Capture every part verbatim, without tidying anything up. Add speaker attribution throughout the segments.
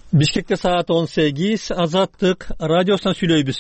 Speaker 1: Бишкекте саат он сегиз, Азаттык радиосунан сүйлөйбүз.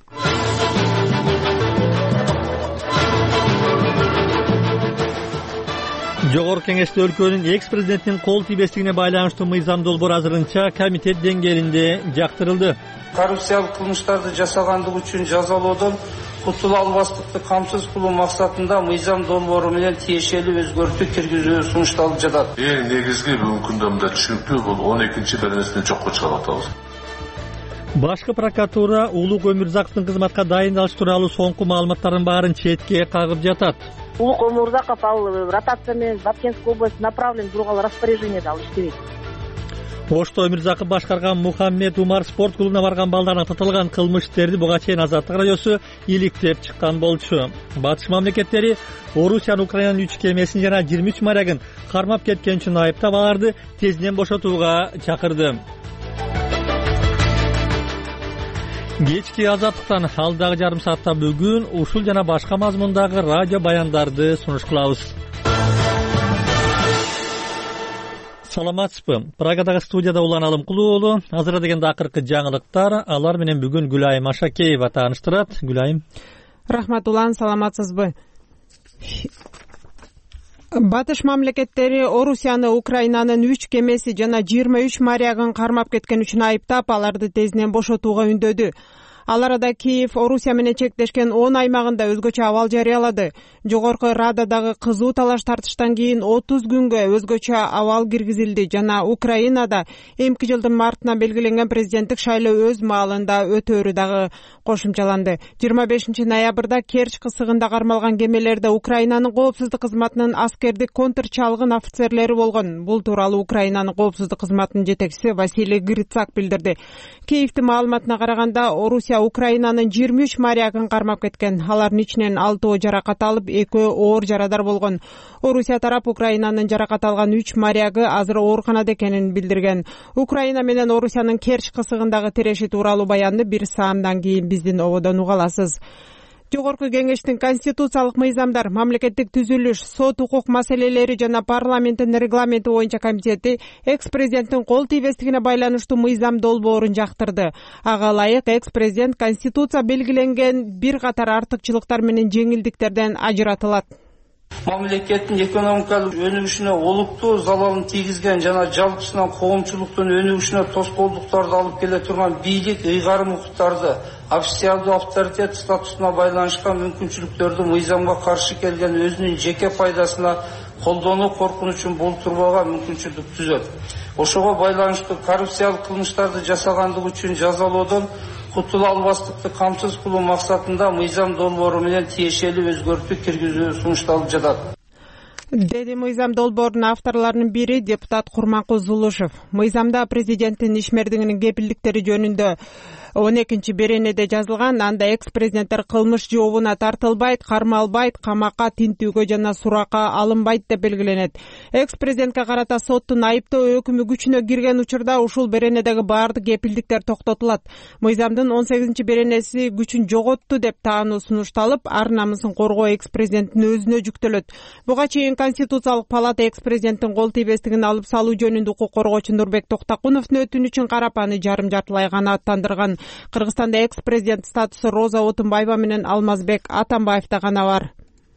Speaker 1: Жогорку Кеңеште өлкөнүн экс-президентинин кол тийбестигине байланыштуу мыйзам долбоор азырынча комитет деңгээлинде жактырылды.
Speaker 2: Коррупциялык кылмыштарды жасагандык үчүн жазалоодон кутула албастыкты камсыз кылуу максатында мыйзам долбоору менен тиешелүү өзгөртүү киргизүү сунушталып жатат.
Speaker 3: Эң негизги бүгүнкү күндө түшүнүктүү бул он экинчи беренесинен жокко чыгарып атабыз.
Speaker 1: Башкы прокуратура Улук Өмүрзаковдун кызматка дайындалыш тууралуу соңку маалыматтардын баарын четке кагып жатат.
Speaker 4: Улук Өмүрзаков ал ротация менен Баткенская область направлен турган распоряжениеде ал иштебейт.
Speaker 1: Ошто Өмүрзаков башкарган Мухаммед Умар спорт клубуна барган балдарына татылган кылмыш иштерди буга чейин Азаттык радиосу иликтеп чыккан болчу. Батыш мамлекеттери Орусиянын Украинанын үч кемесин жана жыйырма үч морягын кармап кеткен үчүн айыптап аларды тезинен бошотууга чакырды. Кечки Азаттыктан алдагы жарым саатта бүгүн ушул жана башка мазмундагы радио баяндарды сунуш кылабыз. Саламатсызбы? Прагадагы студияда Улан Алымкулуу уулу. Азыр дегенде акыркы жаңылыктар, алар менен бүгүн Гүлайым Ашакеева тааныштырат. Гүлайым.
Speaker 5: Рахмат Улан, саламатсызбы? Батыш мамлекеттери Орусияны Украинанын үч кемеси жана жыйырма үч морягын кармап кеткен үчүн айыптап, аларды тезинен бошотууга үндөдү. Ал арада Киев Орусия менен чектешкен он аймагында өзгөчө абал жарыялады. Жогорку Рададагы кызуу талаш тартыштан кийин отуз күнгө өзгөчө абал киргизилди жана Украинада эмки жылдын мартына белгиленген президенттик шайлоо өз маалында өтөөрү дагы кошумчаланды. жыйырма бешинчи ноябрда Керчь кысыгында кармалган кемелерде Украинанын коопсуздук кызматынын аскердик контрчалгын офицерлери болгон. Бул тууралуу Украинанын коопсуздук кызматынын жетекчиси Василий Грицак билдирди. Киевдин маалыматына караганда Орусия Украинанын жыйырма үч морягын кармап кеткен. Алардын ичинен алтоо жаракат алып, экөө оор жарадар болгон. Орусия тарап Украинанын жаракат алган үч морягы азыр ооруканада экенин билдирген. Украина менен Орусиянын Керчь кысыгындагы тиреши тууралуу баянды бир саамдан кийин биздин ободон уга аласыз. Жогорку Кеңештин конституциялык мыйзамдар, мамлекеттик түзүлүш, сот укук маселелери жана парламенттин регламенти боюнча комитети экс-президенттин кол тийбестигине байланыштуу мыйзам долбоорун жактырды. Ага ылайык экс-президент конституция белгиленген бир катар артыкчылыктар менен жеңилдиктерден ажыратылат.
Speaker 2: Мамлекеттин экономикалык өнүгүшүнө олуттуу залалын тийгизген жана жалпысынан коомчулуктун өнүгүшүнө тоскоолдуктарды алып келе турган бийлик ыйгарым укуктарды, официалдуу авторитет статусуна байланышкан мүмкүнчүлүктөрдү мыйзамга каршы келген өзүнүн жеке пайдасына колдонуу коркунучун болтурбага мүмкүнчүлүк түзөт. Ошого байланыштуу коррупциялык кылмыштарды жасагандык үчүн жазалоодон кутула албастыкты камсыз кылуу максатында мыйзам долбоору менен тиешелүү өзгөртүү киргизүү сунушталып жатат.
Speaker 5: Деди мыйзам долбоорунун авторлорунун бири депутат Курманкул Зулушев. Мыйзамда президенттин ишмердигинин кепилдиктери жөнүндө он экинчи беренеде жазылган, анда экс-президенттер кылмыш жообуна тартылбайт, кармалбайт, камакка, тинтүүгө жана суракка алынбайт деп белгиленет. Экс-президентке карата соттун айыптоо өкүмү күчүнө кирген учурда ушул беренедеги баардык кепилдиктер токтотулат. Мыйзамдын он сегизинчи беренеси күчүн жоготту деп таануу сунушталып, ар намысын коргоо экс-президенттин өзүнө жүктөлөт. Буга чейин Конституциялык палата экс-президенттин кол тийбестигин алып салуу жөнүндө укук коргоочу Нурбек Токтакуновдун өтүнүчүн карап аны жарым жартылай гана аттандырган. Кыргызстанда экс-президент статусу Роза Отунбаева менен Алмазбек Атамбаевда гана бар.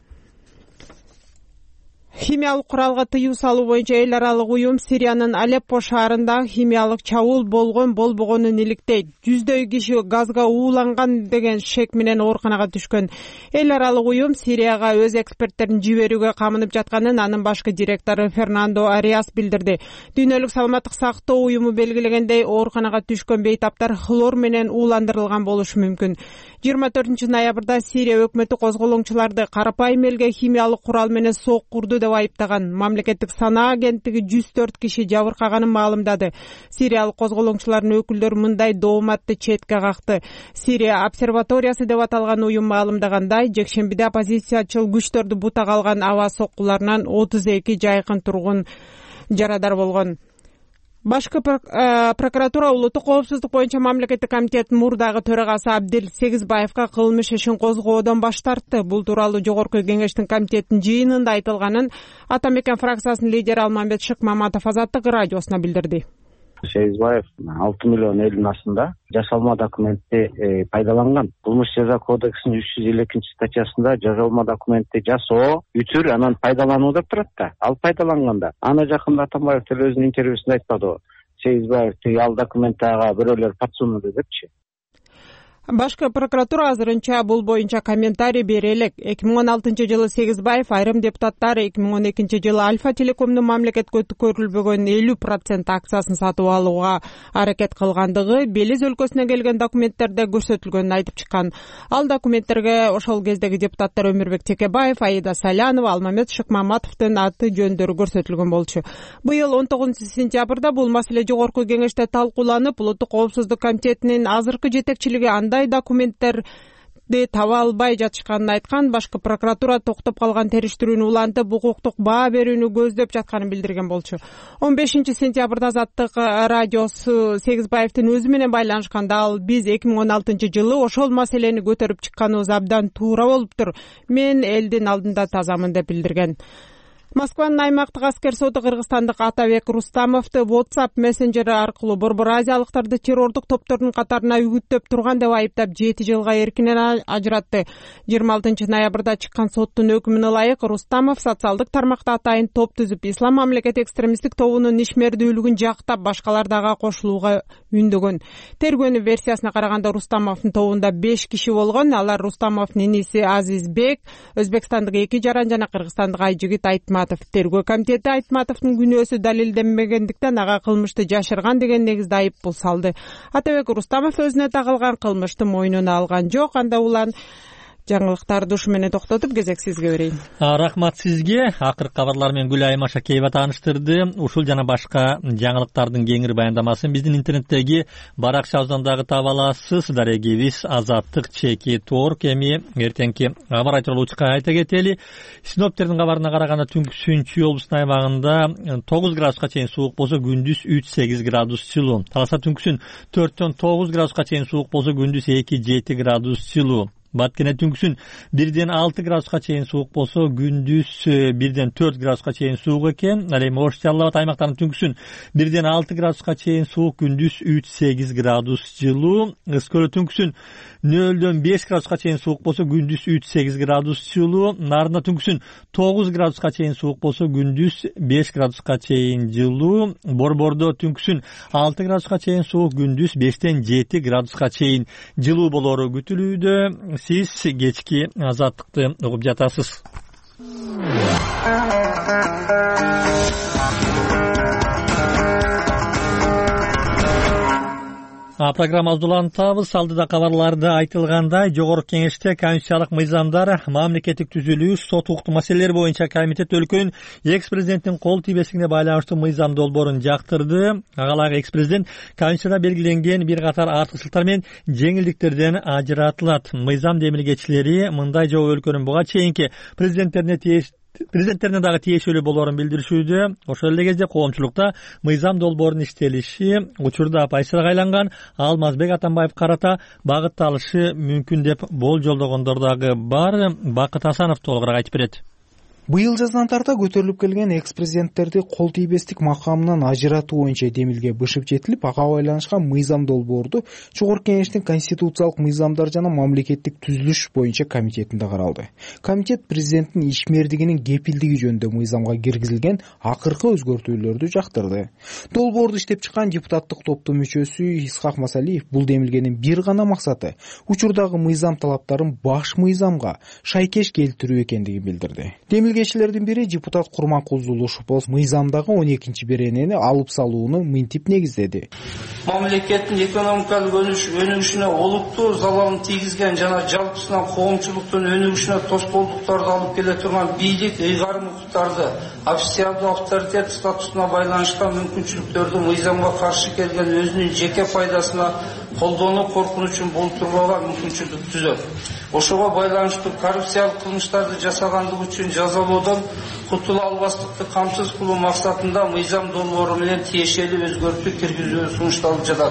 Speaker 5: Химиялык куралга тыюу салуу боюнча эл аралык уюм Сириянын Алеппо шаарында химиялык чабуул болгон болбогонун иликтейт. Жүздөй киши газга ууланган деген шек менен ооруканага түшкөн. Эл аралык уюм Сирияга өз эксперттерин жиберүүгө камынып жатканын анын башкы директору Фернандо Ариас билдирди. Дүйнөлүк саламаттык сактоо уюму белгилегендей, ооруканага түшкөн бейтаптар хлор менен ууландырылган болушу мүмкүн. жыйырма төртүнчү ноябрда Сирия өкмөтү козголоңчуларды карапайым элге химиялык курал менен соккурду деп айыптаган. Мамлекеттик санаа агенттиги жүз төрт киши жабыркаганын маалымдады. Сириялык козголоңчулардын өкүлдөрү мындай дооматты четке какты. Сирия обсерваториясы деп аталган уюм маалымдагандай, жекшембиде оппозициячыл күчтөрдү бутага алган аба соккуларынан отуз эки жайкын тургун жарадар болгон. Башкы прокуратура улуттук коопсуздук боюнча мамлекеттик комитет мурдагы төрагасы Абдил Сегизбаевга кылмыш ишин козгоодон баш тартты. Бул тууралуу Жогорку Кеңештин комитетинин жыйынында айтылганын Ата Мекен фракциясынын лидери Алмамбет Шыкмаматов Азаттык радиосуна билдирди.
Speaker 6: Сегизбаев алты миллион элдин астында жасалма документти пайдаланган. Кылмыш жаза кодексинин үч жүз элүү экинчи статьясында жасалма документти жасоо, үтүр, анан пайдалануу деп турат да. Ал пайдаланганда. Аны жакында Атамбаев деле өзүнүн интервьюсунда айтпадыбы? Сегизбаев ал документти ага бирөөлөр подсунулду депчи.
Speaker 5: Башкы прокуратура азырынча бул боюнча комментарий бере элек. эки миң он алтынчы жылы Сегизбаев айрым депутаттар эки миң он экинчи жылы Альфа Телекомдун мамлекетке өткөрүлбөгөн элүү процент акциясын сатып алууга аракет кылгандыгы Белиз өлкөсүнө келген документтерде көрсөтүлгөнүн айтып чыккан. Ал документтерге ошол кездеги депутаттар Өмүрбек Текебаев, Аида Салянова, Алмамет Шыкмаматовдун аты жөндөрү көрсөтүлгөн болчу. Быйыл он тогузунчу сентябрда бул маселе жогорку кеңеште талкууланып, Улуттук коопсуздук комитетинин азыркы жетекчилиги андай документтерди таба албай жатышканын айткан. Башкы прокуратура токтоп калган териштирүүнү улантып, укуктук баа берүүнү көздөп жатканын билдирген болчу. он бешинчи сентябрда Азаттык радиосу Сегизбаевдин өзү менен байланышканда ал биз эки миң он алтынчы жылы ошол маселени көтөрүп чыкканыбыз абдан туура болуптур. Мен элдин алдында тазамын деп билдирген. Москванын аймактык аскер соду кыргызстандык Атабек Рустамовду WhatsApp мессенджери аркылуу Борбор азиялыктарды террордук топтордун катарына үгүттөп турган деп айыптап жети жылга эркинен ажыратты. жыйырма алтынчы ноябрда чыккан соттун өкүмүнө ылайык Рустамов социалдык тармакта атайын топ түзүп, Ислам мамлекети экстремисттик тобунун ишмердүүлүгүн жактап, башкалар дагы кошулууга үндөгөн. Тергөөнүн версиясына караганда Рустамовдун тобунда беш киши болгон. Алар Рустамовдун иниси Азизбек, Өзбекстандык эки жаран жана кыргызстандык Айжигит Айтматов. Тергөө комитети Айтматовдун күнөөсү далилденбегендиктен ага кылмышты жашырган деген негизде айыппул салды. Атабек Рустамов өзүнө тагылган кылмышты мойнуна алган жок. Анда улан жаңылыктарды ушу менен токтотуп, кезек сизге берейин.
Speaker 1: Рахмат сизге. Акыркы кабарлар менен Гүл Айым Ашакеева тааныштырды. Ушул жана башка жаңылыктардын кеңири баяндамасын биздин интернеттеги баракчабыздан дагы таба аласыз. Дарегибиз Азаттык чекит орг. Эми эртеңки аба рай тууралуу айта кетели. Синоптиктердин кабарына караганда түнкү Чүй облусунун аймагында тогуз градуска чейин суук болсо, күндүз үч сегиз градус жылуу. Таласа түнкүсүн төрттөн тогуз градуска чейин суук болсо, күндүз эки жети градус жылуу. Баткене түнкүсүн бирден алты градуска чейин суук болсо, күндүз бирден төрт градуска чейин суук экен. Ал эми Ош Жалал Абад аймактарынын түнкүсүн бирден алты градуска чейин суук, күндүз үч сегиз градус жылуу. Ыскөлө түнкүсүн нөлдөн беш градуска чейин суук болсо, күндүз үч сегиз градус жылуу. Нарында түнкүсүн тогуз градуска чейин суук болсо, күндүз беш градуска чейин жылуу. Борбордо түнкүсүн алты градуска чейин суук, күндүз бештен жети градуска чейин жылуу болору күтүлүүдө. Сиз кечки Азаттыкты угуп жатасыз. Программабызды улантабыз. Алдыда кабарларда айтылгандай, жогорку кеңеште конституциялык мыйзамдар, мамлекеттик түзүлүш, сот укуктук маселелер боюнча комитет өлкөнүн экс-президенттин кол тийбестигине байланыштуу мыйзам долбоорун жактырды. Агалайык экс-президент конституцияда белгиленген бир катар артыкчылыктар менен жеңилдиктерден ажыратылат. Мыйзам демилгечилери мындай жобо өлкөнүн буга чейинки президенттерине тиеш Президенттерине дагы тиешелүү болоорун билдиришүүдө. Ошол эле кезде коомчулукта мыйзам долбоорунун иштелиши учурда оппозицияга айланган Алмазбек Атамбаев карата багытталышы мүмкүн деп болжолдогондор дагы бар. Бакыт Асанов толугураак айтып берет.
Speaker 7: Быйыл жаздан тарта көтөрүлүп келген экс-президенттерди кол тийбестик макамынан ажыратуу боюнча демилге бышып жетилип, ага байланышкан мыйзам долбоорду жогорку кеңештин конституциялык мыйзамдар жана мамлекеттик түзүлүш боюнча комитетинде каралды. Комитет президенттин ишмердигинин кепилдиги жөнүндө мыйзамга киргизилген акыркы өзгөртүүлөрдү жактырды. Долбоорду иштеп чыккан депутаттык топтун мүчөсү Исхак Масалиев бул демилгенин бир гана максаты учурдагы мыйзам талаптарын баш мыйзамга шайкеш келтирүү экендигин билдирди. Демилгечилердин бири депутат Курманкул Зулушупов мыйзамдагы он экинчи беренени алып салууну мынтип негиздеди.
Speaker 2: Мамлекеттин экономикалык өнүгүшүнө олуттуу залалын тийгизген жана жалпысынан коомчулуктун өнүгүшүнө тоскоолдуктарды алып келе турган бийлик, ыйгарым укуктарды, официалдуу авторитет статусуна байланышкан мүмкүнчүлүктөрдү мыйзамга каршы келген өзүнүн жеке пайдасына колдонуу коркунучун болтурууга мүмкүнчүлүк түзөт. Ошого байланыштуу коррупциялык кылмыштарды жасагандыгы үчүн жазалоодон кутула албастыкты камсыз кылуу максатында мыйзам долбоору менен тиешелүү өзгөртүү киргизүү сунушталып жатат.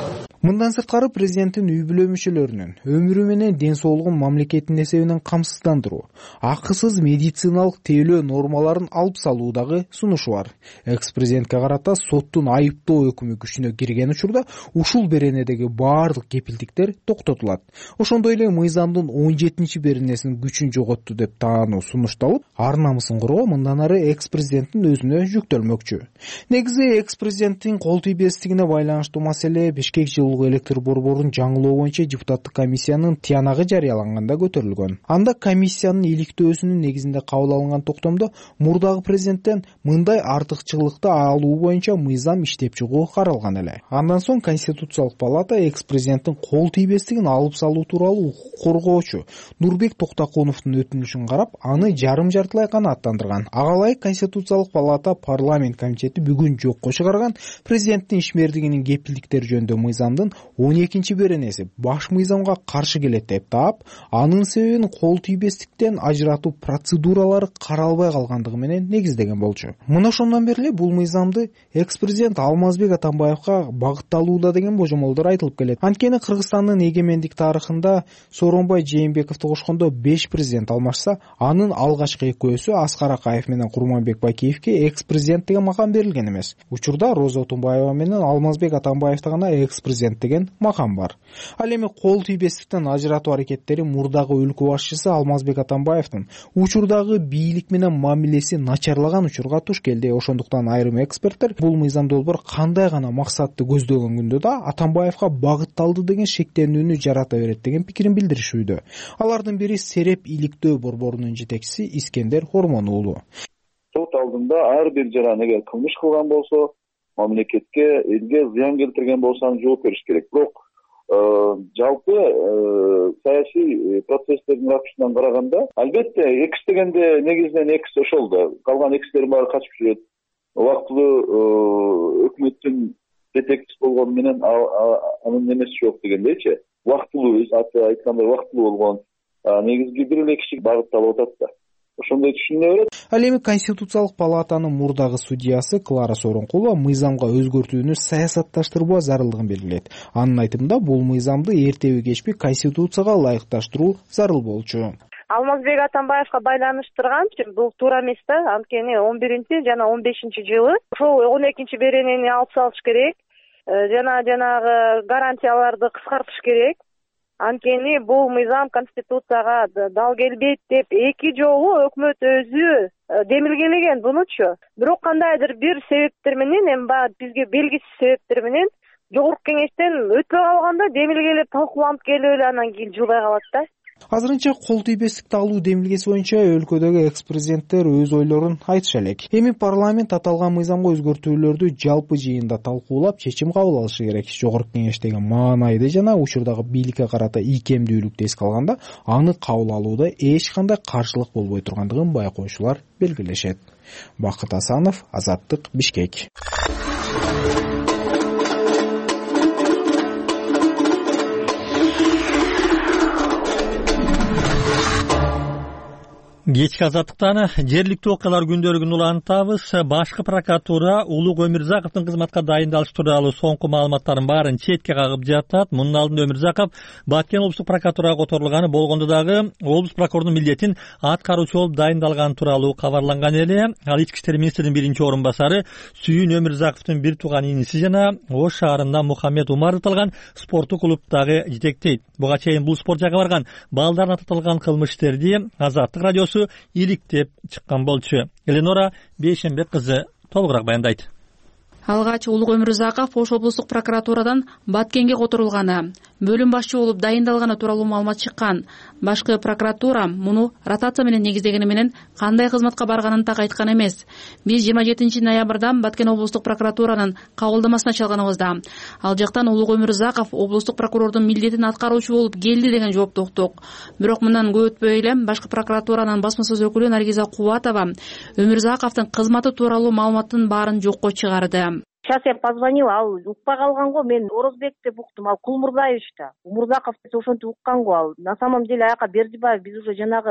Speaker 7: Мындан сырткары президенттин үй бүлө мүчөлөрүнүн өмүрү менен ден соолугун мамлекеттин эсебинен камсыздандыруу, акысыз медициналык тейлөө нормаларын алып салуудагы сунушу бар. Экс-президентке карата соттун айыптоо өкүмү күчүнө кирген учурда ушул беренедеги баардык кепилдиктер токтотулат. Ошондой эле мыйзамдын он жетинчи беренесинин күчүн жоготту деп таануу сунушталып, ар намысын коргоо мындан ары экс-президенттин өзүнө жүктөлмөкчү. Негизи экс-президенттин кол тийбестигине байланыштуу маселе Бишкек электр борборун жаңылоо боюнча депутаттык комиссиянын тыянагы жарыяланганда көтөрүлгөн. Анда комиссиянын иликтөөсүнүн негизинде кабыл алынган токтомдо мурдагы президенттен мындай артыкчылыкты алуу боюнча мыйзам иштеп чыгуу каралган эле. Андан соң Конституциялык палата экс-президенттин кол тийбестигин алып салуу тууралуу укук коргоочу Нурбек Токтокуновдун өтүнүшүн карап, аны жарым жартылай канааттандырган. Ага ылайык Конституциялык палата парламент комитети бүгүн жокко чыгарган президенттин ишмердигинин кепилдиктери жөнүндө мыйзамдын он экинчи беренеси баш мыйзамга каршы келет деп таап, анын себебин кол тийбестиктен ажыратуу процедуралары каралбай калгандыгы менен негиздеген болчу. Мына ошондон бери эле бул мыйзамды экс-президент Алмазбек Атамбаевга багытталууда деген божомолдор айтылып келет. Анткени Кыргызстандын эгемендик тарыхында Сооронбай Жээнбековду кошкондо беш президент алмашса, анын алгачкы экөөсү Аскар Акаев менен Курманбек Бакиевке экс-президент деген макам берилген эмес. Учурда Роза Отунбаева менен Алмазбек Атамбаевда гана экс-президент деген макам бар. Ал эми кол тийбестиктен ажыратуу аракеттери мурдагы өлкө башчысы Алмазбек Атамбаевдин учурдагы бийлик менен мамилеси начарлаган учурга туш келди. Ошондуктан айрым эксперттер бул мыйзам долбоор кандай гана максатты көздөгөн күндө да Атамбаевга багытталды деген шектенүүнү жарата берет деген пикирин билдиришүүдө. Алардын бири Сереп иликтөө борборунун жетекчиси Искендер Ормон уулу.
Speaker 8: Сот алдында ар бир жаран эгер кылмыш кылган болсо, мамлекетке, элге зыян келтирген болсаң жооп бериш керек. Бирок жалпы саясий процесстердин ракурсунан караганда, албетте экс дегенде негизинен экс ошол да. Калган экстердин баары качып жүрөт. Убактылуу өкмөттүн жетекчиси болгону менен анын немеси жок дегендейчи. Убактылуу, аты айткандай убактылуу болгон негизги бир эле киши багытталып атат да. Ошондой түшүнө берет.
Speaker 7: Ал эми Конституциялык палатанын мурдагы судьясы Клара Сооронкулова мыйзамга өзгөртүүнү саясатташтырбоо зарылдыгын белгилейт. Анын айтымында бул мыйзамды эртеби кечпи Конституцияга ылайыкташтыруу зарыл болчу.
Speaker 4: Алмазбек Атамбаевга байланыштырган бул туура эмес да. Анткени он биринчи жана он бешинчи жылы ошол он экинчи беренени алып салыш керек. Жана жанагы гарантияларды кыскартыш керек. Анткени бул мыйзам Конституцияга дал келбейт деп эки жолу өкмөт өзү демилгелеген бунучу. Бирок кандайдыр бир себептер менен, эми баягы бизге белгисиз себептер менен жогорку кеңештен өтпөй калганда демилгелеп талкууланып келип эле анан кийин жылбай калат да.
Speaker 7: Азырынча кол тийбестикти алуу демилгеси боюнча өлкөдөгү экс-президенттер өз ойлорун айтыша элек. Эми парламент аталган мыйзамга өзгөртүүлөрдү жалпы жыйында талкуулап, чечим кабыл алышы керек. Жогорку кеңештеги маанайды жана учурдагы бийликке карата ийкемдүүлүктү эске алганда, аны кабыл алууда эч кандай каршылык болбой тургандыгын байкоочулар белгилешет. Бакыт Асанов, Азаттык, Бишкек.
Speaker 1: Кечки Азаттыктан жергиликтүү окуялар күндөлүгүн улантабыз. Башкы прокуратура Улук Өмүрзаковдун кызматка дайындалышы тууралуу соңку маалыматтардын баарын четке кагып жатат. Мунун алдында Өмүрзаков Баткен облустук прокуратурага которулганы болгондо дагы облус прокурорунун милдетин аткаруучу болуп дайындалганы тууралуу кабарланган эле. Ал ички иштер министринин биринчи орун басары Сүйүн Өмүрзаковдун бир тууган иниси жана Ош шаарында Мухаммед Умар аталган спорттук клубдагы жетектейт. Буга чейин бул спорт жайга барган балдарына татылган кылмыш иштерди Азаттык радиосу иликтеп чыккан болчу. Эленора Бейшенбек кызы толугураак баяндайт.
Speaker 9: Алгач Улук Өмүрзаков Ош облустук прокуратурадан Баткенге которулганы, бөлүм башчы болуп дайындалганы тууралуу маалымат чыккан. Башкы прокуратура муну ротация менен негиздегени менен кандай кызматка барганын так айткан эмес. Биз жыйырма жетинчи ноябрда Баткен облустук прокуратуранын кабылдамасына чалганыбызда ал жактан Улук Өмүрзаков облустук прокурордун милдетин аткаруучу болуп келди деген жоопту уктук. Бирок мындан көп өтпөй эле башкы прокуратуранын басма сөз өкүлү Наргиза Кубатова Өмүрзаковдун кызматы тууралуу маалыматтын баарын жокко чыгарды.
Speaker 4: Сейчас я позвонила, ал укпай калган го, мен Орозбек деп уктум, ал Кулмурзаевич да. Умурзаков ошентип уккан го, ал на самом деле аяка Бердибаев, биз уже жанагы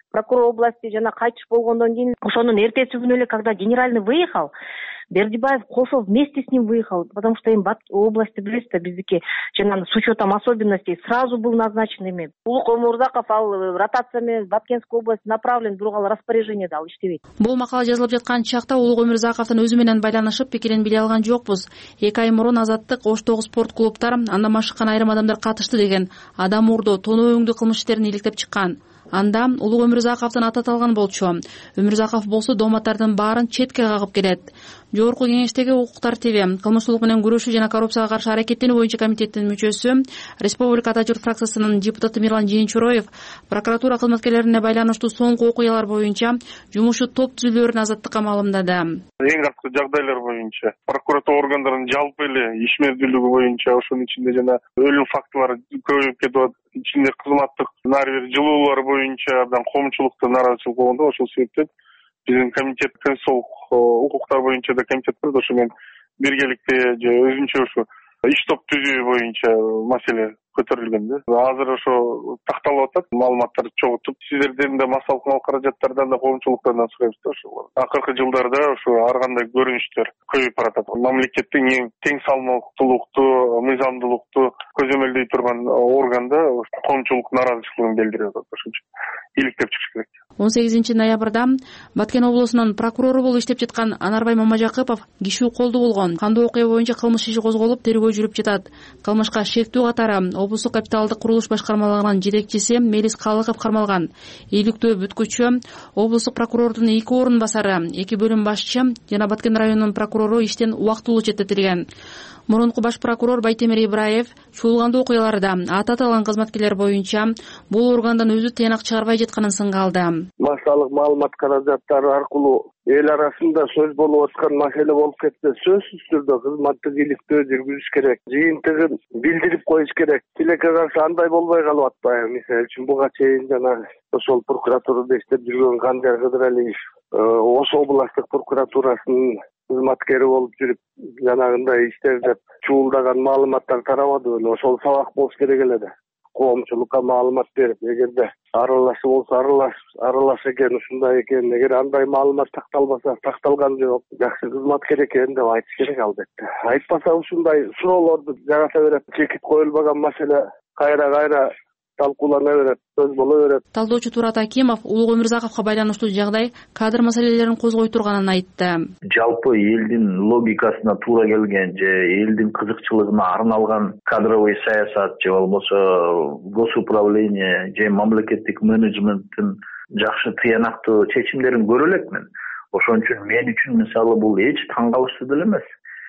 Speaker 4: прокурор области жана кайтыш болгондон кийин ошонун эртеси күнү эле когда генеральный выехал, Бердибаев кошо вместе с ним выехал, потому что эми области билесиз да, биздики жанагы с учетом особенностей сразу был назначен эми. Улук Өмүрзаков ал ротация менен Баткенская область направлен, бирок ал распоряжение да ал иштебейт.
Speaker 9: Бул макала жазылып жаткан чакта Улук Өмүрзаковдун өзү менен байланышып пикирин биле алган жокпуз. эки ай мурун Азаттык Оштогу спорт клубтар андан машыккан айрым адамдар катышты деген адам уурдоо, тоноо өңдүү кылмыш иштерин иликтеп чыккан. Анда Улук Өмүрзаковдун аты аталган болчу. Өмүрзаков болсо дооматтардын баарын четке кагып келет. Жогорку кеңештеги укук тартиби, кылмыштуулук менен күрөшүү жана коррупцияга каршы аракеттенүү боюнча комитеттин мүчөсү, Республика Ата журт фракциясынын депутаты Мирлан Жыйынчуроев прокуратура кызматкерлерине байланыштуу соңку окуялар боюнча жумушу топ түзүүлөрүн Азаттыкка маалымдады.
Speaker 10: Эң арткы жагдайлар боюнча прокуратура органдарынын жалпы эле иш мезгилдүүлүгү боюнча ошонун ичинде жана өлүм фактылары көбөйүп кетип атат. Ичинде кызматтык ар бир жылуулар боюнча абдан коомчулуктун нааразычылыгы болгондо, ошол себептен биздин комитет конституциялык укуктар боюнча да комитет бар, ошо менен биргеликте же өзүнчө ушу иш топ түзүү боюнча маселе көтөрүлгөн да. Азыр ошо такталып атат, маалыматтарды чогултуп, сиздерден да массалык каражаттардан да коомчулуктардан сурайбыз да ошол. Акыркы жылдарда ошо ар кандай көрүнүштөр көбөйүп баратат. Мамлекеттин эң тең салмактуулукту, мыйзамдуулукту көзөмөлдөй турган органда коомчулук нааразычылыгын билдирип атат. Ошончо иликтеп чыгыш керек.
Speaker 9: он сегизинчи ноябрда Баткен облусунун прокурору болуп иштеп жаткан Анарбай Мамажакыпов киши колду болгон кандуу окуя боюнча кылмыш иши козголуп, тергөө жүрүп жатат. Кылмышка шектүү катары облустук капиталдык курулуш башкармалыгынын жетекчиси Мелис Калыков кармалган. Ийгиликтүү бүткүчү, облустук прокурордун эки орун басары, эки бөлүм башчы жана Баткен районунун прокурору иштен убактылуу четтетилген. Мурунку баш прокурор Байтемир Ибраев чуулгандуу окуяларда аты аталган кызматкерлер боюнча бул органдан өзү тыянак чыгарбай жатканын сынга алды.
Speaker 11: Массалык маалымат каражаттары аркылуу эл арасында сөз болуп аткан маселе болуп кетсе, сөзсүз түрдө кызматтык иликтөө жүргүзүш керек, жыйынтыгын билдирип коюш керек. Тилекке каршы андай болбой калып атпайбы? Мисалы үчүн буга чейин жана ошол прокуратурада иштеп жүргөн Канжар Кыдыралиев Ош областтык прокуратурасынын кызматкери болуп жүрүп, жанагындай иштер деп чуулдаган маалыматтар тарабадыбы? Ошол сабак болуш керек эле да. Коомчулукка маалымат берип, эгерде аралашы болсо аралаш, аралаш экен, ушундай экен, эгер андай маалымат такталбаса, такталган жок, жакшы кызматкер экен деп айтыш керек албетте. Айтпаса ушундай суроолорду жарата берет, чекит коюлбаган маселе кайра-кайра талкуулана берет, сөз боло берет.
Speaker 9: Талдоочу Турат Акимов Улук Өмүрзаковго байланыштуу жагдай кадр маселелерин козгой турганын айтты.
Speaker 12: Жалпы элдин логикасына туура келген же элдин кызыкчылыгына арналган кадровый саясат же болбосо госуправление же мамлекеттик менеджменттин жакшы тыянактуу чечимдерин көрө элекмин. Ошон үчүн мен үчүн мисалы бул эч таң калыштуу деле эмес.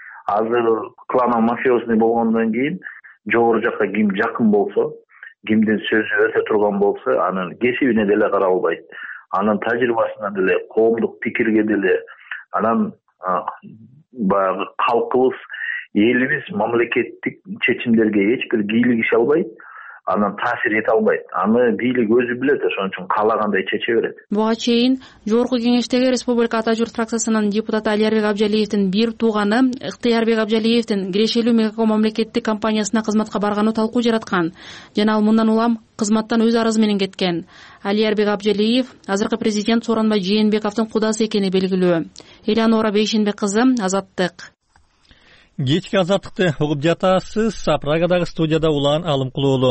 Speaker 12: Азыр клана мафиозный болгондон кийин жогору жакка ким жакын болсо, кимдин сөзү өтө турган болсо, анын кесибине деле каралбайт, анын тажрыйбасына деле, коомдук пикирге деле, анан баягы калкыбыз, элибиз мамлекеттик чечимдерге эч бир бийлик иш албайт, анан таасир эте албайт. Аны бийлик өзү билет, ошон үчүн каалагандай чече берет.
Speaker 9: Буга чейин Жогорку кеңештеги Республика Ата журт фракциясынын депутаты Алиярбек Абжалиевдин бир тууганы Ыктыярбек Абжалиевдин Кирешелүү Мегаком мамлекеттик компаниясына кызматка барганы талкуу жараткан жана ал мындан улам кызматтан өз арызы менен кеткен. Алиярбек Абжалиев азыркы президент Сооронбай Жээнбековдун кудасы экени белгилүү. Элеонора Бейшенбек кызы, Азаттык.
Speaker 1: Кечки Азаттыкты угуп жатасыз. Прагадагы студияда Улан Алымкулуулу.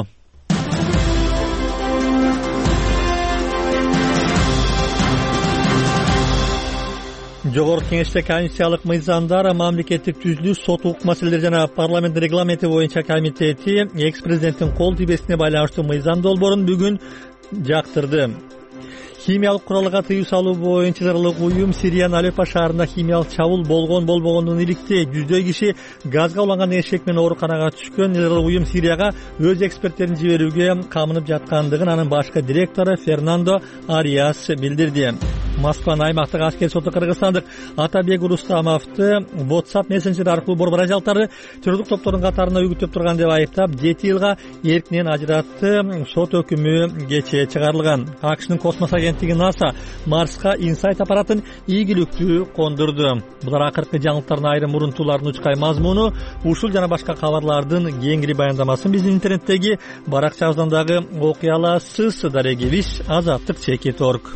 Speaker 1: Жогорку кеңеште комиссиялык мыйзамдар, мамлекеттик түзүлүү, сот укук маселелери жана парламент регламенти боюнча комитети экс-президенттин кол тийбесине байланыштуу мыйзам долбоорун бүгүн жактырды. Химиялык куралга тыюу салуу боюнча зарылык уюм Сириянын Алеппо шаарында химиялык чабуул болгон болбогондугун иликтей. Жүздөй киши газга уланган эшек менен ооруканага түшкөн. Зарылык уюм Сирияга өз эксперттерин жиберүүгө камынып жаткандыгын анын башкы директору Фернандо Ариас билдирди. Москванын аймактык аскер соту кыргызстандык Атабек Рустамовду WhatsApp мессенджер аркылуу борбор ажалтары террорлук топторунун катарына үгүттөп турган деп айыптап жети жылга эркинен ажыратты. Сот өкүмү кечээ чыгарылган. АКШнын космос агенттиги НАСА Марска Инсайт аппаратын ийгиликтүү кондурду. Булар акыркы жаңылыктардын айрым мурунтуулардын учкай мазмуну. Ушул жана башка кабарлардын кеңири баяндамасын биздин интернеттеги баракчабыздан дагы окуй аласыз. Дарегевич азаттык чекит орг.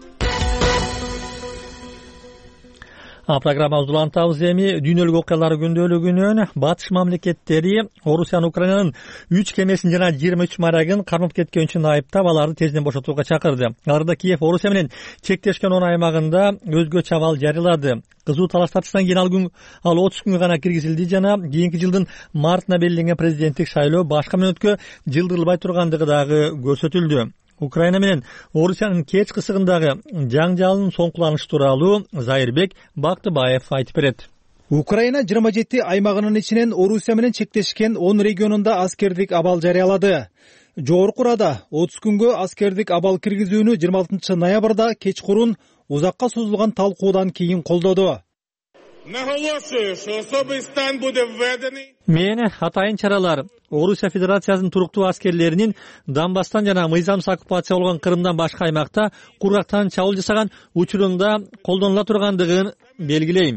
Speaker 1: Программабызды улантабыз. Эми дүйнөлүк окуялар күндөлүгүнөн батыш мамлекеттери Орусиянын Украинанын үч кемесин жана жыйырма үч морягын кармап кеткен үчүн айыптап, аларды тезинен бошотууга чакырды. Аларда Киев Орусия менен чектешкен он аймагында өзгөчө абал жарыялады. Кызуу талаштатыштан кийин ал күн ал отуз күнгө гана киргизилди жана кийинки жылдын мартына белгиленген президенттик шайлоо башка мөөнөткө жылдырылбай тургандыгы дагы көрсөтүлдү. Украина менен Орусиянын кеч кысыгындагы жаңжалын соңкуланышы тууралуу Зайырбек Бактыбаев айтып берет.
Speaker 7: Украина жыйырма жети аймагынын ичинен Орусия менен чектешкен он регионунда аскердик абал жарыялады. Жогорку Рада отуз күнгө аскердик абал киргизүүнү жыйырма алтынчы ноябрда кечкурун узакка созулган талкуудан кийин колдоду.
Speaker 1: Мен атайын чаралар Орусия Федерациясынын туруктуу аскерлеринин Донбасстан жана мыйзамсыз оккупация болгон Крымдан башка аймакта кургактан чабуул жасаган учурунда колдонула тургандыгын белгилейм.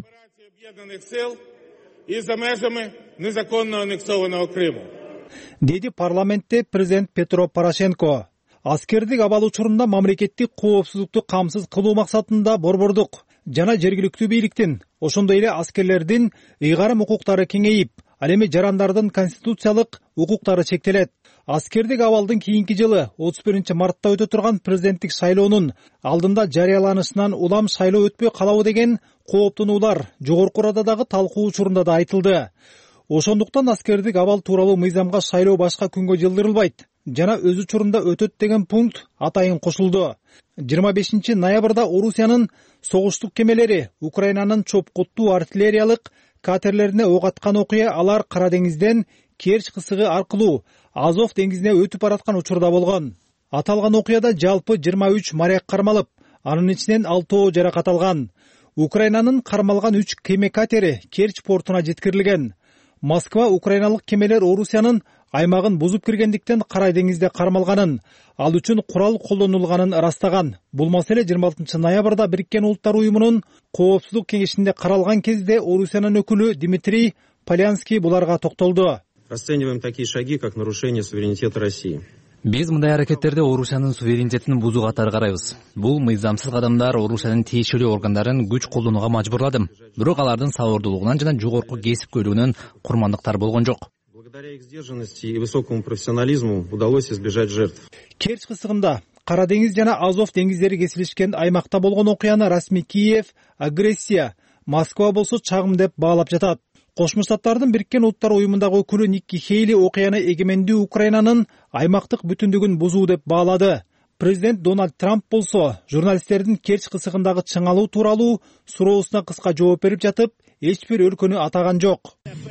Speaker 7: Деди парламентте президент Петро Порошенко. Аскердик абал учурунда мамлекеттик коопсуздукту камсыз кылуу максатында борбордук жана жергиликтүү бийликтин, ошондой эле аскерлердин ыйгарым укуктары кеңейип, ал эми жарандардын конституциялык укуктары чектелет. Аскердик абалдын кийинки жылы отуз биринчи мартта өтө турган президенттик шайлоонун алдында жарыяланышынан улам шайлоо өтпөй калабы деген кооптонуулар Жогорку Рададагы талкуу учурунда да айтылды. Ошондуктан аскердик абал тууралуу мыйзамга шайлоо башка күнгө жылдырылбайт жана өз учурунда өтөт деген пункт атайын кошулду. жыйырма бешинчи ноябрда Орусиянын согуштук кемелери Украинанын чопкуттуу артиллериялык катерлерине ок аткан окуя алар Кара деңизден Керчь кысыгы аркылуу Азов деңизине өтүп бараткан учурда болгон. Аталган окуяда жалпы жыйырма үч моряк кармалып, анын ичинен алтоо жаракат алган. Украинанын кармалган үч кеме катери Керчь портуна жеткирилген. Москва украиналык кемелер Орусиянын аймагын бузуп киргендиктен Кара деңизде кармалганын, ал үчүн курал колдонулганын ырастаган. Бул маселе жыйырма алтынчы ноябрда Бириккен Улуттар Уюмунун коопсуздук кеңешинде каралган кезде Орусиянын өкүлү Дмитрий Полянский буларга токтолду.
Speaker 13: Расцениваем такие шаги, как нарушение суверенитета России.
Speaker 14: Биз мындай аракеттерди Орусиянын суверенитетин бузуу катары карайбыз. Бул мыйзамсыз кадамдар Орусиянын тиешелүү органдарын күч колдонууга мажбурлады. Бирок алардын сабырдуулугунан жана жогорку кесипкөйлүгүнөн курмандыктар болгон жок.
Speaker 13: Благодаря их сдержанности и высокому профессионализму удалось избежать жертв.
Speaker 7: Керчь кысыгында Кара деңиз жана Азов деңиздери кесилишкен аймакта болгон окуяны расмий Киев агрессия, Москва болсо чагым деп баалап жатат. Кошмо Штаттардын Бириккен Улуттар Уюмундагы өкүлү Никки Хейли окуяны эгемендүү Украинанын аймактык бүтүндүгүн бузуу деп баалады. Президент Дональд Трамп болсо журналисттердин Керчь кысыгындагы чыңалуу тууралуу суроосуна кыска жооп берип жатып, эч бир өлкөнү атаган жок.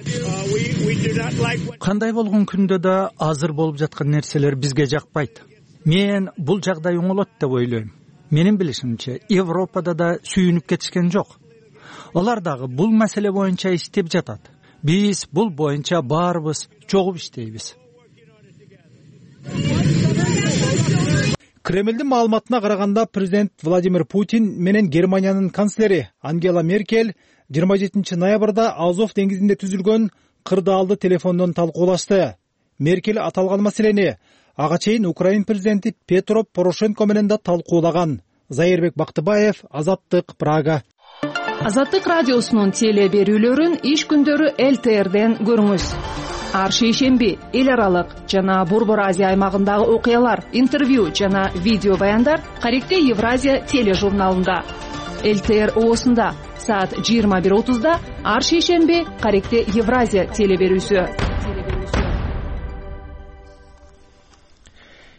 Speaker 15: Кандай болгон күндө да азыр болуп жаткан нерселер бизге жакпайт. Мен бул жагдай оңолот деп ойлойм. Менин билишимче, Европада да сүйүнүп кетишкен жок. Алар дагы бул маселе боюнча иштеп жатат. Биз бул боюнча баарыбыз чогуп иштейбиз.
Speaker 7: Кремлдин маалыматына караганда президент Владимир Путин менен Германиянын канцлери Ангела Меркель жыйырма жетинчи ноябрда Азов деңизинде түзүлгөн кырдаалды телефондон талкуулашты. Меркель аталган маселени ага чейин Украин президенти Петро Порошенко менен да талкуулаган. Зайырбек Бактыбаев, Азаттык, Прага.
Speaker 16: Азаттык радиосунун теле берүүлөрүн иш күндөрү эл тэ эрден көрүңүз. Ар шейшемби эл аралык жана Борбор Азия аймагындагы окуялар, интервью жана видео баяндар Каректе Евразия тележурналында. эл тэ эр оосунда саат жыйырма бир отузда ар шейшемби Каректе Евразия теле берүүсү.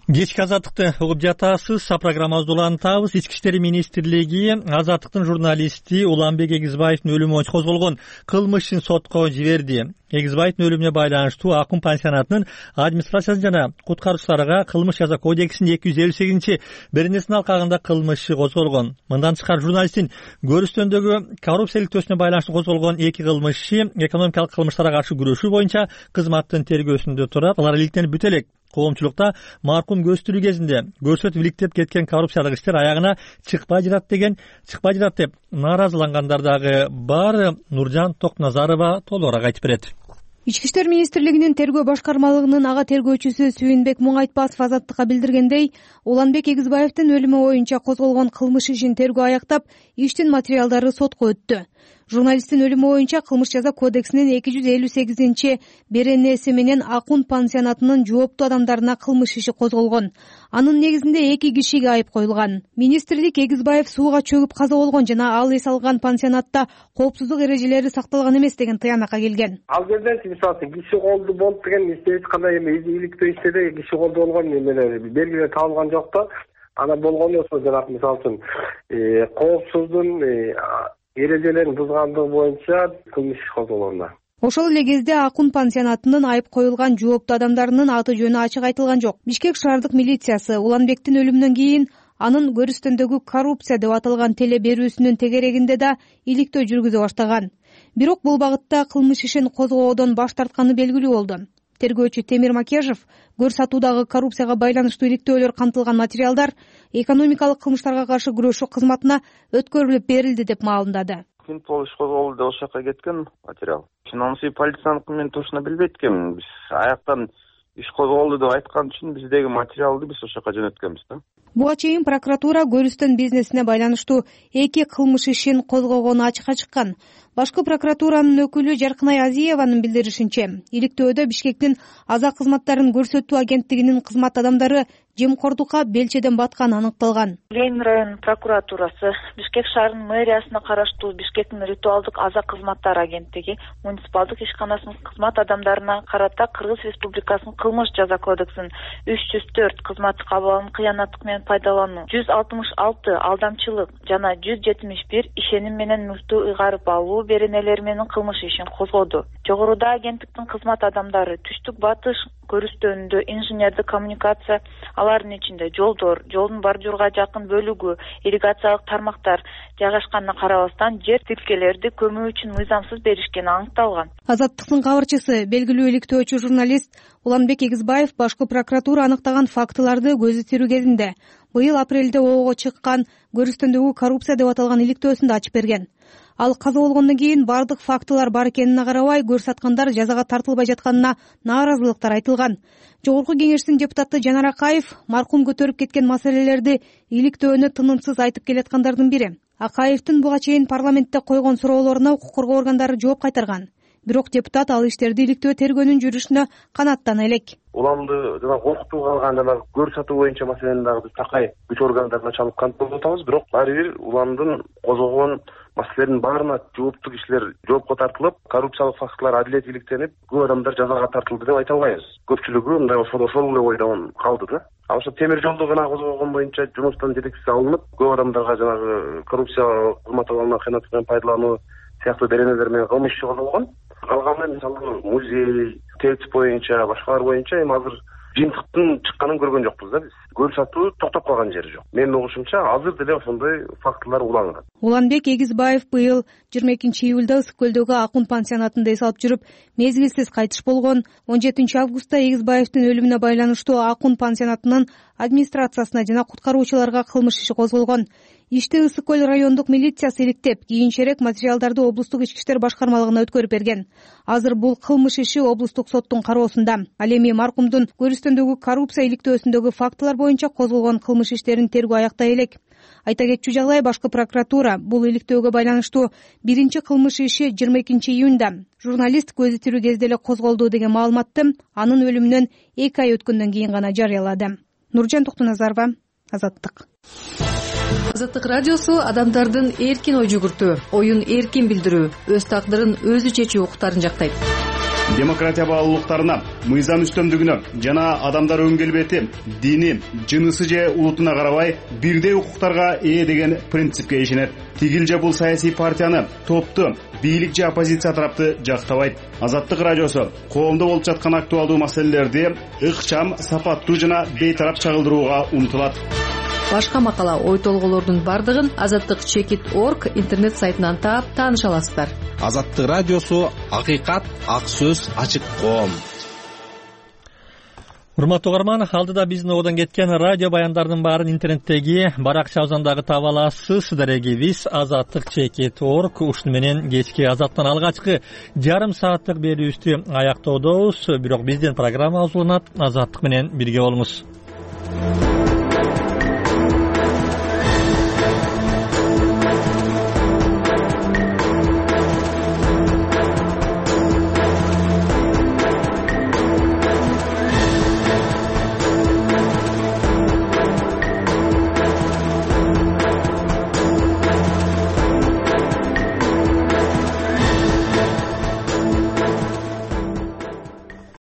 Speaker 1: кечки азаттыкты угуп жатасыз. Программабызды улантабыз. Ички иштер министрлиги Азаттыктын журналисти Уланбек Эгизбаевдин өлүмү боюнча козголгон кылмыш ишин сотко жиберди. Эгизбаевдин өлүмүнө байланыштуу Акун пансионатынын администрациясы жана куткаруучуларга кылмыш жаза кодексинин эки жүз элүү сегизинчи беренесинин алкагында кылмыш иши козголгон. Мындан тышкары журналисттин Көрүстөндөгү коррупция иликтөөсүнө байланыштуу козголгон эки кылмыш иши экономикалык кылмыштарга каршы күрөшүү боюнча кызматтын тергөөсүндө турат. Алар иликтенип бүтө элек. Коомчулукта маркум көз тирүү кезинде көрсөтүп иликтеп кеткен коррупциялык иштер аягына чыкпай жатат деген, чыкпай жатат деп нааразылангандар дагы бар. Нуржан Токназарова толугураак айтып берет.
Speaker 17: Ички иштер министрлигинин тергөө башкармалыгынын ага тергөөчүсү Сүйүнбек Муңайтпасов Азаттыкка билдиргендей, Уланбек Эгизбаевдин өлүмү боюнча козголгон кылмыш ишин тергөө аяктап, иштин материалдары сотко өттү. Журналисттин өлүмү боюнча кылмыш жаза кодексинин эки жүз элүү сегизинчи беренеси менен Акун пансионатынын жооптуу адамдарына кылмыш иши козголгон. Анын негизинде эки кишиге айып коюлган. Министрлик Эгизбаев сууга чөгүп каза болгон жана ал эс алган пансионатта коопсуздук эрежелери сакталган эмес деген тыянакка келген.
Speaker 11: Ал жерде мисалы киши колду болуп деген эч кандай эме иликтөө иштерде киши колду болгон эмелер белгилер табылган жок да. Ана болгону ошо жанагы мисалы үчүн коопсуздун эрежелерин бузгандыгы боюнча кылмыш иш козголгон.
Speaker 17: Ошол эле кезде Акун пансионатынын айып коюлган жооптуу адамдарынын аты жөнү ачык айтылган жок. Бишкек шаардык милициясы Уланбектин өлүмүнөн кийин анын Көрүстөндөгү коррупция деп аталган теле берүүсүнүн тегерегинде да иликтөө жүргүзө баштаган. Бирок бул багытта кылмыш ишин козгоодон баш тартканы белгилүү болду. Тергөөчү Темир Макежов көр сатуудагы коррупцияга байланыштуу иликтөөлөр камтылган материалдар экономикалык кылмыштарга каршы күрөшүү кызматына өткөрүлүп берилди деп маалымдады.
Speaker 18: Пинпол иш козголду деп ошол жака кеткен материал. Анысы полицияныкы мен точно билбейт экенмин. Биз аяктан иш козголду деп айткан үчүн биздеги материалды биз ошол жака жөнөткөнбүз да.
Speaker 17: Буга чейин прокуратура Көрүстөн бизнесине байланыштуу эки кылмыш ишин козгогону ачыкка чыккан. Башкы прокуратуранын өкүлү Жаркынай Азиеванын билдиришинче, иликтөөдө Бишкектин аза кызматтарын көрсөтүү агенттигинин кызмат адамдары жемкордукка белчеден батканы аныкталган.
Speaker 19: Ленин районунун прокуратурасы, Бишкек шаарынын мэриясына караштуу Бишкектин ритуалдык аза кызматтары агенттиги муниципалдык ишканасынын кызмат адамдарына карата Кыргыз Республикасынын кылмыш жаза кодексинин үч жүз төрт кызматтык абалын кыянаттык менен пайдалануу, жүз алтымыш алты алдамчылык жана жүз жетимиш бир ишеним менен мүлктү ыйгарып алуу беренелери менен кылмыш ишин козгоду. Жогоруда агенттиктин кызмат адамдары түштүк батыш көрүстөөнүндө инженердик коммуникация, алардын ичинде жолдор, жолдун бордюрга жакын бөлүгү, ирригациялык тармактар жайгашканына карабастан жер тилкелерди көмүү үчүн мыйзамсыз беришкени аныкталган.
Speaker 17: Азаттыктын кабарчысы, белгилүү иликтөөчү журналист Уланбек Эгизбаев башкы прокуратура аныктаган фактыларды көзү тирүү кезинде быйыл апрелде ого чыккан Көрүстөндөгү коррупция деп аталган иликтөөсүндө ачып берген. Ал каза болгондон кийин бардык фактылар бар экенине карабай көрсаткандар жазага тартылбай жатканына нааразылыктар айтылган. Жогорку кеңештин депутаты Жанар Акаев маркум көтөрүп кеткен маселелерди иликтөөнү тынымсыз айтып келаткандардын бири. Акаевдин буга чейин парламентте койгон суроолоруна укук коргоо органдары жооп кайтарган. Бирок депутат ал иштерди иликтөө тергөөнүн жүрүшүнө канааттана элек.
Speaker 11: Уламды жана коркутуу калган жана көр сатуу боюнча маселени дагы биз такай күч органдарына чалып контролдоп атабыз. Бирок баары бир уламдын козгогон маселелердин баарына жооптуу кишилер жоопко тартылып, коррупциялык фактылар адилет иликтенип, көп адамдар жазага тартылды деп айта албайбыз. Көпчүлүгү мындай ошол ошол эле ойдон калды да. А ошо темир жолду гана козгогон боюнча жумуштан жетекчиси алынып, көп адамдарга жанагы коррупциялык кызмат абалына кыянаттык менен пайдалануу сыяктуу беренелер менен кылмыш иши козголгон. Калганы мисалы музей, ТЭЦ боюнча, башкалар боюнча эми азыр жыйынтыктын чыкканын көргөн жокпуз да биз. Көр сатуу токтоп калган жери жок. Менин угушумча азыр деле ошондой фактылар уланган.
Speaker 17: Уланбек Эгизбаев быйыл жыйырма экинчи июлда Ысык көлдөгү Акун пансионатында эс алып жүрүп, мезгилсиз кайтыш болгон. он жетинчи августта Эгизбаевдин өлүмүнө байланыштуу Акун пансионатынын администрациясына жана куткаруучуларга кылмыш иши козголгон. Ишти Ысык көл райондук милициясы иликтеп, кийинчерээк материалдарды облустук ички иштер башкармалыгына өткөрүп берген. Азыр бул кылмыш иши облустук соттун кароосунда. Ал эми маркумдун Көрүстөндөгү коррупция иликтөөсүндөгү фактылар боюнча козголгон кылмыш иштерин тергөө аяктай элек. Айта кетчү жагдай, башкы прокуратура бул иликтөөгө байланыштуу биринчи кылмыш иши жыйырма экинчи июнда журналист көзү тирүү кезде эле козголду деген маалыматты анын өлүмүнөн эки ай өткөндөн кийин гана жарыялады. Нуржан Токназарова, Азаттык.
Speaker 16: Азаттык радиосу адамдардын эркин ой жүгүртүү, оюн эркин билдирүү, өз тагдырын өзү чечүү укуктарын жактайт.
Speaker 20: демократия баалуулуктарына, мыйзам үстөмдүгүнө жана адамдар өң келбети, дини, жынысы же улутуна карабай бирдей укуктарга ээ деген принципке ишенет. Тигил же бул саясий партияны, топту, бийлик же оппозиция тарапты жактабайт. Азаттык радиосу коомдо болуп жаткан актуалдуу маселелерди ыкчам, сапаттуу жана бейтарап чагылдырууга умтулат.
Speaker 16: Башка макала, ой толголордун бардыгын азаттык чекит точка орг интернет сайтынан таап тааныша аласыздар.
Speaker 21: Азаттык радиосу акыйкат, ак сөз, ачык коом.
Speaker 1: Урматтуу угарман, алдыда биздин одон кеткен радио баяндардын баарын интернеттеги баракчабыздан таба аласыз. Дарегибиз азаттык чекит точка орг. Ушуну менен кечки азаттан алгачкы жарым сааттык берүүбүздү аяктоодобуз. Бирок биздин программа уланат. Азаттык менен бирге болуңуз.